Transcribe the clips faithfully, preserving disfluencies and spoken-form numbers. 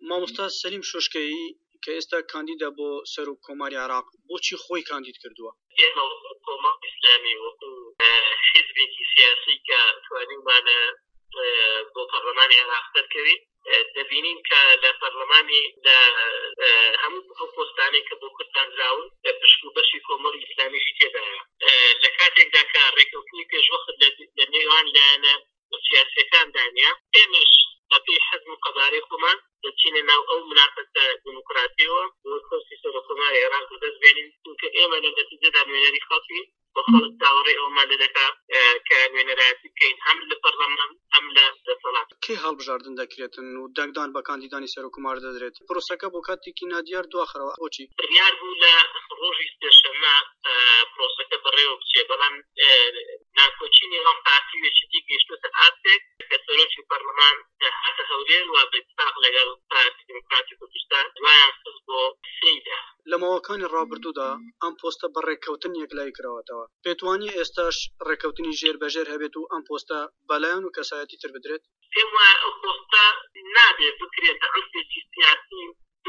مامۆستا سەلیم شۆشکەیی کە ئێستا کاندیدە بۆ سەر و کۆماری عێراق بۆچی خۆی کاندید کردووە؟ ئێمە کۆمەڵ ئیسلامی وەکو حیزبێکی سیاسی کە توانیمانە بۆ پەرلەمانی عێراق دەرکەوین دەبینین کە لە پەرلەمانی لە هەموو ئەو پۆستانەی کە بۆ کورددانراون پشت و بەشی کۆمەڵی ئیسلامیشی تێدایە لە کاتێکدا کە ڕێکەوتنی پێشوەخت لە نێوان لایەنە سیاسیەکان دانیا ئێمەش بەپێی حەزم و قەبارەی خۆمان دەچینە ناو ئەو منافەسە دیموکراتیەوە بۆ کۆسی سەرۆکۆماری عێراق بەدەست بێنین چونکە ئێمە لە نەتیجەدا نوێنەری خەڵکی بە خەڵک داوەڕێ ئەومان لە دەکات کە نوێنەرایەتی بکەین هەم لە پەرلەمان هەم لە دەسەڵات. کێ هەڵبژاردن دەکرێتن و دەنگدان بە کاندیدانی سەرۆکۆمار دەدرێت؟ پرۆسەکە بۆ کاتێکی نادیار دواخەرەوە بۆچی؟ بڕیار بوو لە ڕۆژی سێشەممە پرۆسەکە بەڕێوە بچێ بەڵام ناکۆچینی ئەم پارتی وێچەتی گەیشتوتە ئاستێک کە سەرۆکی پەرلەمان هاتە هەولێر و بەتفاق لەگەڵ پارتی دیموکراتی کوردستان دوایان خست بۆ سێیدا. لە ماوەکانی ڕابردوودا ئەم پۆستە بە ڕێککەوتن یەکلای کراوەتەوە. پێتوانی ئێستاش ڕێککەوتنی ژێربەژێر هەبێت و ئەم پۆستە بەلایەن و کەسایەتی تر بدرێت؟ پێم وایە ئەو پۆستە نابێت بکرێتە عورفێکی سیاسی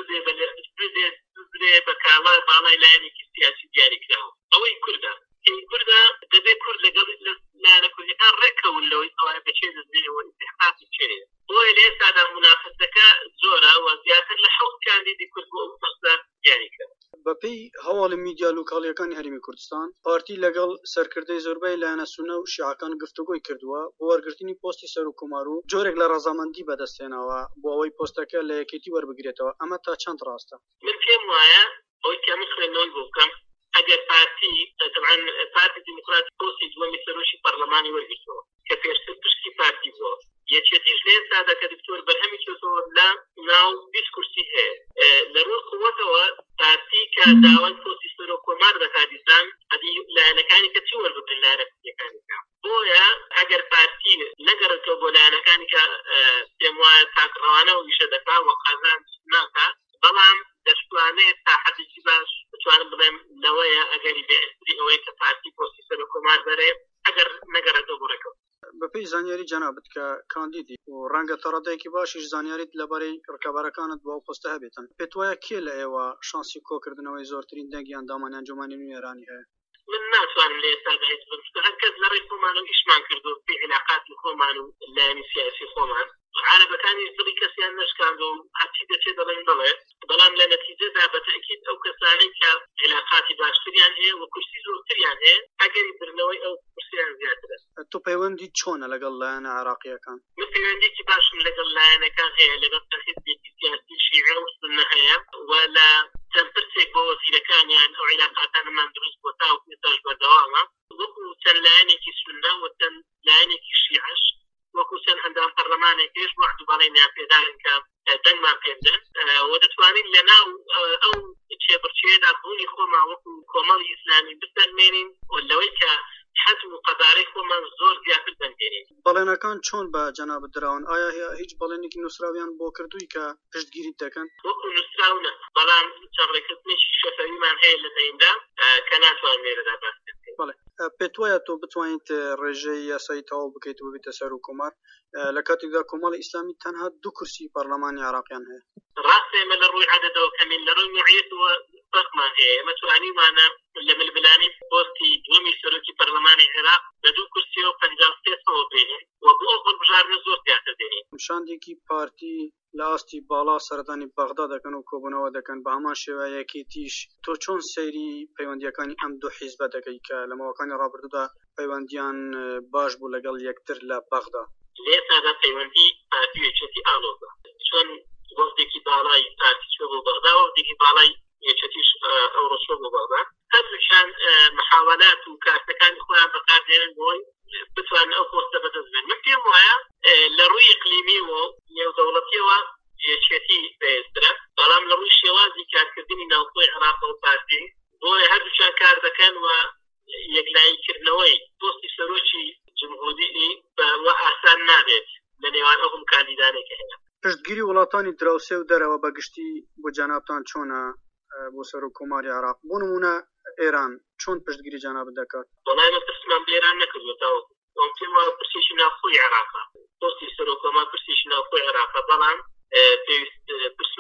بێ بە کاڵای باڵای لایەنێکی سیاسی دیاریکراوە. ئەوەی کوردە ئەی کوردە دەبێت کورد لەگەڵ لایەنە کوردیەکان ڕێککەون لەوەی ئەوە بەچێ دەستێنەوە ئیستحقاقی بچێت. بۆیە لە ئێستادا منافەسەکە زۆرە و زیاتر لە حەوت کاندیدی کورد بۆ ئەو پۆستە دیاریکراوە. بەپێی هەواڵی میدیا لۆکاڵیەکانی هەرێمی کوردستان پارتی لەگەڵ سەرکردەی زۆربەی لایەنە سونە و شیعەکان گفتوگۆی کردووە بۆ وەرگرتنی پۆستی سەرۆکۆمار و جۆرێک لە ڕەزامەندی بەدەستهێناوە بۆ ئەوەی پۆستەکە لە یەکێتی وەربگرێتەوە. ئەمە تا چەند ڕاستە؟ من پێم وایە ئەوەی کە من خوێندنەوەی بۆ بکەم ئەگەر پارتی طبعا پارتی دیموکراتی پۆستی دووەمی سەرۆکی پەرلەمانی وەرگرتەوە کە پێشتر پشتی پارتی بووە یەکێتیش لە ئێستادا کە دکتۆر بەرهەمی کردەوە لە ناو بیست کورسی هەیە لە ڕووی قووەتەوە پارتی کە داوای پۆستی سەرۆکۆمار دەکات دیسان ئەدی لایەنەکانی کە چی وەربگرن لایەنەکانی بۆیە ئەگەر پارتی نەگەڕێتەوە بۆ لایەنەکانی کە پێم وایە تاکڕەوانەوە ویشە دەکات و قازان ناکات بەڵام دەشتوانێت تا حەدێکی باش بتوانم بڵێم لەوەیە ئەگەری بێئستری ئەوەی کە پارتی پۆستی سەرۆکۆمار بەرێ ئەگەر نەگەڕێتەوە بۆ ڕێکەوت. بەپێی زانیاری جەنابەت کە کاندیدی و ڕەنگە تەڕەدایەکی باشیش زانیاریت لەبارەی ڕکابەرەکانت بۆ ئەو پۆستە هەبێتن پێت وایە کێ لە ئێوە شانسی کۆکردنەوەی زۆرترین دەنگی ئەندامانی ئەنجومەنی نوێنەرانی هەیە؟ من ناتوانم لە ئێستادا هیچ بڵم هەر کەس لە ڕێی خۆمان و ئیشمان کردو پێی علاقاتی خۆمان و لایەنی سیاسی خۆمان عارەبەکانی دڵی کەسیان نەشکاند و هەرچی دەچێت دەڵێن دەڵێ بەڵام لە نەتیجەدا بەتەکید ئەو کەسانەی کە علاقاتی باشتریان هەیە و کورسی زۆرتریان هەیە ئەگەری برنەوەی ئەو کورسیان زیاترە. تۆ پەیوەندی چۆنە لەگەڵ لایەنە عێراقیەکان؟ من پەیوەندێکی باشم لەگەڵ لایەنەکان هەیە لەگەڵ حیزبێکی سیاسی شیعە و سوننە هەیە و لە چەند پرسێک بۆ وەزیرەکانیان ئەو علاقاتانمان دروست بۆ تا و پێتاش بەردەوامە وەکو چەند لایەنێکی سوننە و چەند لایەنێکی شیعەش وەکو چەند هەندام پەرلەمانێکیش وەحد بەڵێنیان پێداین کە دەنگمان پێ بدەن و دەتوانین لەناو ئەو چێبڕچێدا بوونی خۆمان وەکو کۆمەڵی ئیسلامی بسەلمێنین و لەوەی کە حەزم و قەبارەی خۆمان زۆر زیاتر دەنگێنین. بەڵێنەکان چۆن بە جەنابەت دراون؟ ئایا هیچ بەڵێنێکی نووسراویان بۆ کردووی کە پشتگیریت دەکەن؟ وەکو نووسراونە بەڵام چەند ڕێککەوتنێکی شەفەویمان هەیە لە دەیندا کە ناتوانین لێرەدا باس بکەین. بەڵێ پێت وایە تۆ بتوانیت ڕێژەی یاسایی تەواو بکەیت و ببیتە سەرۆکۆمار لە کاتێکدا کۆمەڵی ئیسلامی تەنها دوو کورسی پەرلەمانی عێراقیان هەیە؟ ڕاستە ئێمە لە ڕووی عەدەدەوە کەمین لە ڕووی نوعیەتەوە فەرقمان هەیە ئێمە توانیمانە لە ململانی پۆستی دووەمی سەرۆکی پەرلەمانی عێراق لە دوو کورسیەوە پەنجا و سێ سەوە بێنین و بۆ ئەو هەڵبژاردنە زۆر زیاتر دێنین. شاندێکی پارتی لە ئاستی باڵا سەردانی بەغدا دەکەن و کۆبوونەوە دەکەن بە هەمان شێوەیەکێتیش تۆ چۆن سەیری پەیوەندیەکانی ئەم دوو حیزبە دەکەی کە لە ماوەکانی ڕابردوودا پەیوەندیان باش بوو لەگەڵ یەکتر لە بەغدا؟ لە ئێستادا پەیوەندی پارتی یەکێتی ئاڵۆزە چۆن وەفدێکی باڵای پارتی چوە بۆ بەغدا و وەفدێکی باڵای یەکێتیش ئەوڕۆ چوە بۆ بەغدا هەردووشیان محاولات و کارتەکانی خۆیان بەکاردێنن بۆی بتوانن ئەو پۆستە بەدەست بێن. من پێم وایە لە ڕووی ئیقلیمی و نێودەوڵەتیەوە یەکێتی بەهێزترە بەڵام لە ڕووی شێوازی کارکردنی ناوخۆی عێراق و پارتی بۆیە هەردووشیان کار دەکەن و یەکلاییکردنەوەی پۆستی سەرۆکی جمهوری بە ئاسان نابێت لە نێوان ئەو هەموو کاندیدانێکە هەیە. پشتگیری وڵاتانی دراوسێ و دەرەوە بەگشتی بۆ جەنابتان چۆنە بۆ سەرۆکۆماری عێراق؟ بۆ نمونە ئێران چۆن پشتگیری جەنابەت دەکات؟ وەڵای من پرسمان بە ئێران نەکردووە تاوەکو ئەوم پێم وایە پرسێکی ناوخۆی عێراقە پۆستی سەرۆکۆمار پرسێکی ناوخۆی عێراقە بەڵام پێویست پرسمان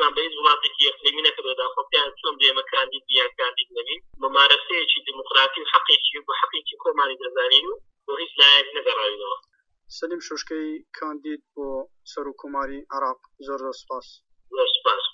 بیان کاندید نبین ممارسەیەکی دیموکراتی و حەقێکی بۆ حەقێکی کۆمانی دەزانین و بۆ هیچ لایەک نەگەڕاوینەوە. سەلیم شوشکەی کاندید بۆ سەرۆکۆماری عێراق زۆر زۆر سپاس. زۆر سپاس.